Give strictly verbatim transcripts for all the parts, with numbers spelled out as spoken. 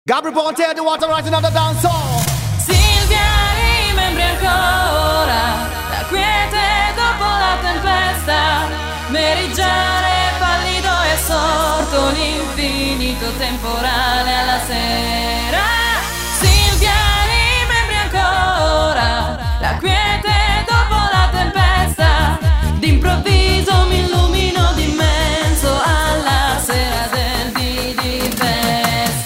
Gabri Ponte, the water rising on the dance hall. Silvia rimembri ancora la quiete dopo la tempesta, meriggiare pallido e sorto l'infinito temporale alla sera. Silvia rimembri ancora la quiete dopo la tempesta, d'improvviso mi illumino d'immenso alla sera del dì di festa.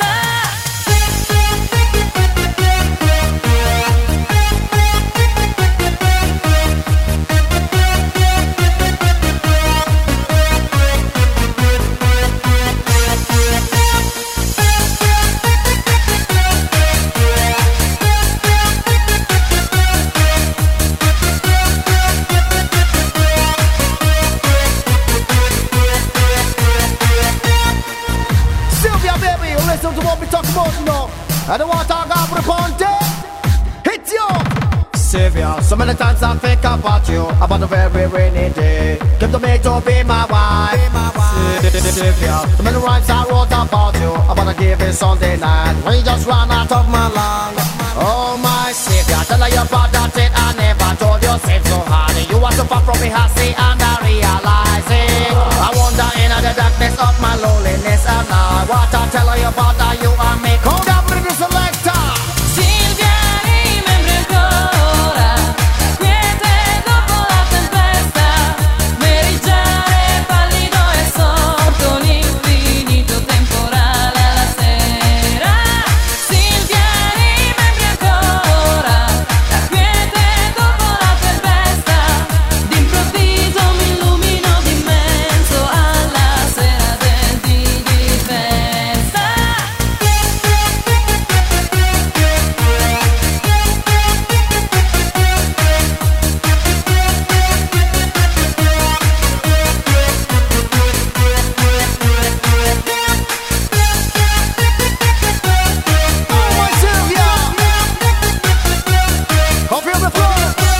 Listen to what we talk about now. I don't want to talk about Ponte. Hit you, Sylvia. So many times I think about you, about a very rainy day. Give the me to be my wife, be my wife. Sylvia. So many rhymes I wrote about you, about a given Sunday night when you just ran out of my lungs. Oh my Sylvia, tell her you about that it I never told you seem so hard. You are so far from me, I see and I realize it. I wonder in the darkness of my loneliness and now what I tell her about that you and me. Come down with the selector. Silvia rimembri ancora la quiete dopo la tempesta, meriggiare pallido e sorto l'infinito temporale alla sera. Silvia rimembri ancora la quiete dopo la tempesta, d'improvviso mi illumino d'immenso alla sera del dì di festa. Oh my Sylvia. Come feel the flow.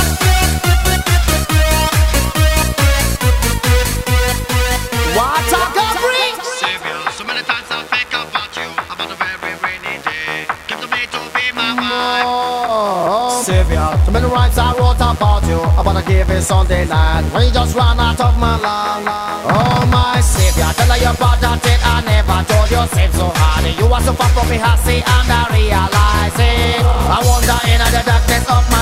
What a Gabri. Sylvia, so many times I think about you, about a very rainy day. Give the me to be my wife. Oh, Sylvia, so many rhymes I wrote about you, about a given Sunday night when you just ran out of my lungs. Oh my Sylvia, tell her you about that it I never told you seem so hard. You are so far from me, I see and I realize it. I wonder in the darkness of my